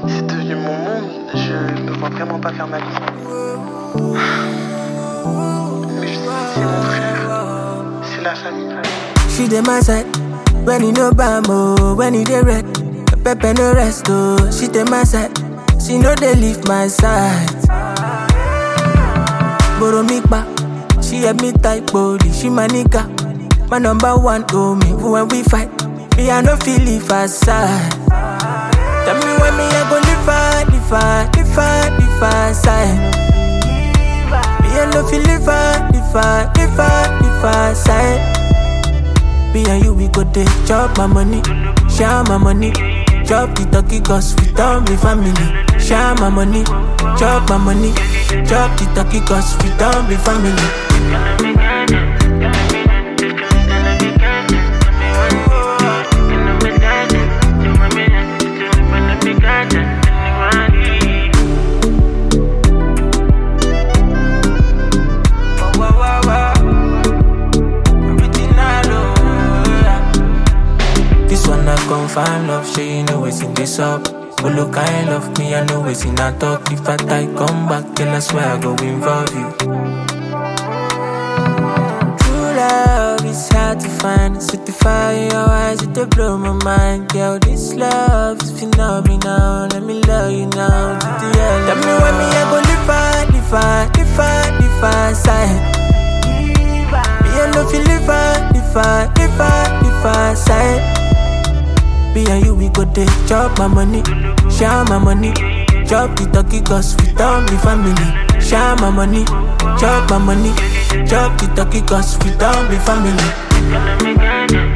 C'est devenu mon monde, je me vois vraiment pas faire ma vie. Mais je sais que c'est mon frère, c'est la famille. She dey my side, when you no bamo, when you dey red, pepper no rest oh. She dey my side, she no dey leave my side. Borrow me back, she help me type body, she my nigga, my number one oh me. When we fight, me I no feel leave her side. Tell me when me I go live her side. Me I no feel leave her side. Me and you, we go dey chop my money, share my money. Chop the turkey cause we don't be family. Share my money, chop my money. Chop the turkey cause we don't be family. This one I confirm love, she you know it's in this up. But look, I love me, I know it's in a talk. If I die, come back, then I swear I go involve you. True love is hard to find. Set the fire in your eyes, it blow my mind. Girl, this love is phenomenal. Let me love you now to the end. Tell me when me I go live her side. Me I no feel live her side. Me and you, we go dey chop my money, share my money. Chop the turkey cause we don't be family. Share my money, chop my money. Chop the turkey cause we don't be family.